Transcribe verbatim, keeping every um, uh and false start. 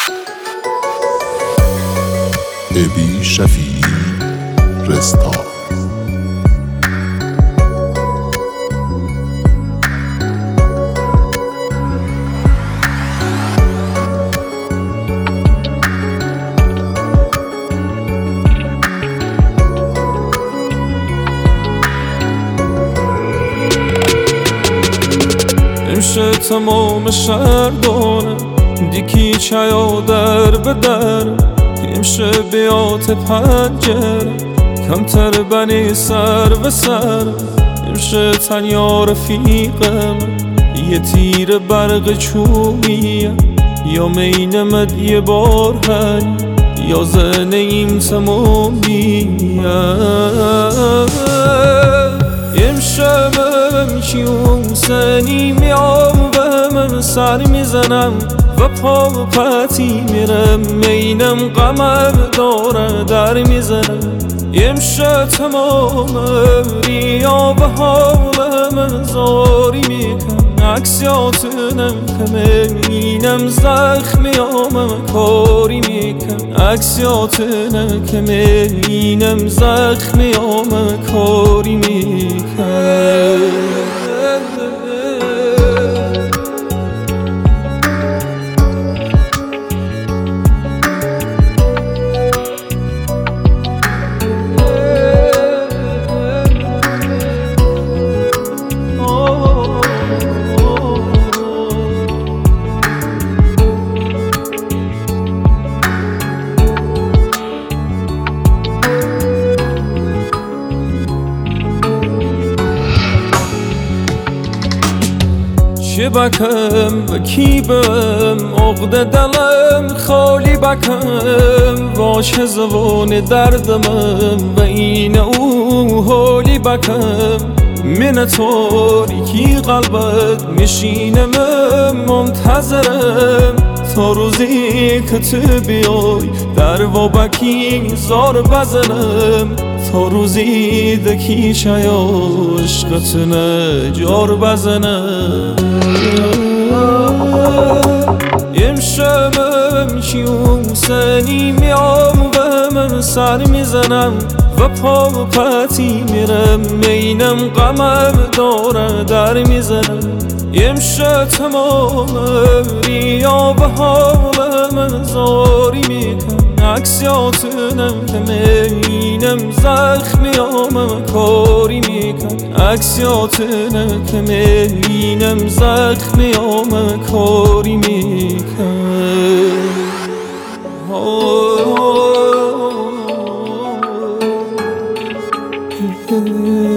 ابی شفیعی رستار. امشه تمام شهر داره دیکی چایا در بدر امشه بیات پنجره کمتر بنی سر و سر امشه تنیا رفیقم یه تیر برق چوبیه یا مینمد یه بار هنی یا زنه این تمامیه امشه بهم کیون سنی میام و من سر میزنم و پا و پتی میرم مینم غمم داره در میزنم امشه تمام ریا و حال من زاری میکن عکسیاتنم که مینم زخمی آمم کاری میکن عکسیاتنم که مینم زخمی آمم کاری میکن چه بکم و کی بم عقد دلم خالی بکم واش زبان دردمم و این او حالی بکم من تاریکی قلبت میشینم منتظرم تا روزی که تو بیای در وابکی زار بزنم تا روزی دکی چای عشقتنه جار بزنم امشبم کیون سنی میام و من سر میزنم و پا و پتی میرم مینم غمم داره در میزنم امشه تمام ریا و حال من زاری میکن عکسیاتنم که مینم زخمی آمم کاری میکن عکسیاتنم که مینم زخمی آمم کاری میکن